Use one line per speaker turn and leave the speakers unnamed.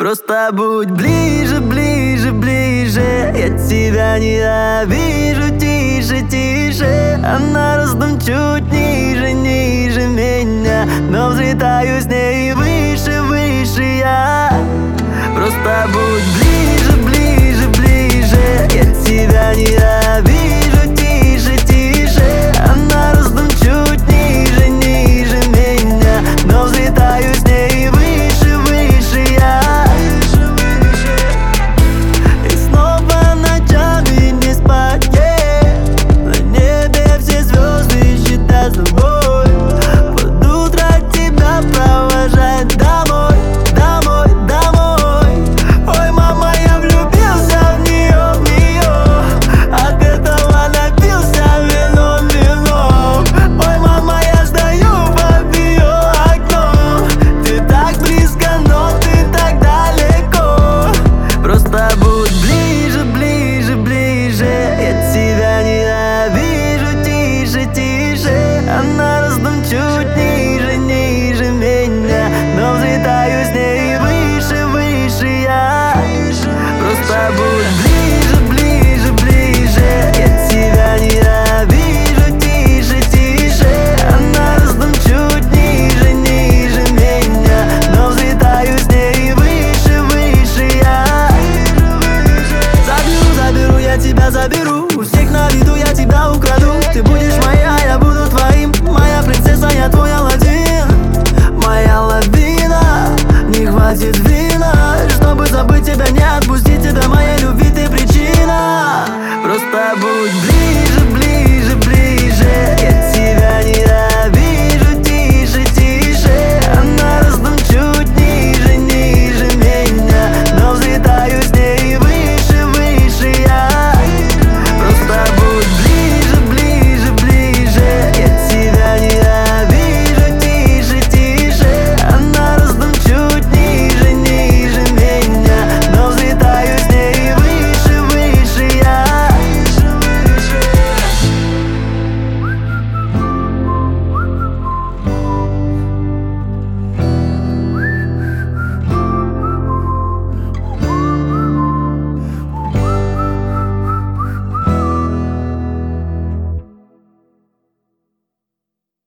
Просто будь ближе, ближе, ближе. Я тебя ненавижу, тише, тише. А на ростом чуть ниже, ниже меня, но взлетаю с ней выше, выше я. Просто будь ближе, ближе, ближе. Я тебя ненавижу, тише, тише. А на ростом чуть ниже, ниже меня, но взлетаю с ней выше, выше я. И снова ночами не спать, на небе все звезды считать с тобой. Под утро тебя провожать домой, домой, домой. Ой, мама, я влюбился в нее, в нее. От этого напился вином, вином. Ой, мама, я стою под ее окном. Ты так близко, но ты так далеко. Просто будь ближе, ближе, ближе. Я тебя ненавижу, тише, тише. А на ростом чуть ниже, ниже меня, но взлетаю с ней выше, выше я. Просто будь ближе, ближе, ближе. Я тебя ненавижу, тише, тише. А на ростом чуть ниже, ниже меня, но взлетаю с ней выше, выше я. Заберу, заберу, я тебя заберу. У всех на виду я тебя украду. Ты будешь моя, я буду твоим. Моя принцесса, я твой Аладдин. Моя лавина, не хватит вина, чтобы забыть тебя.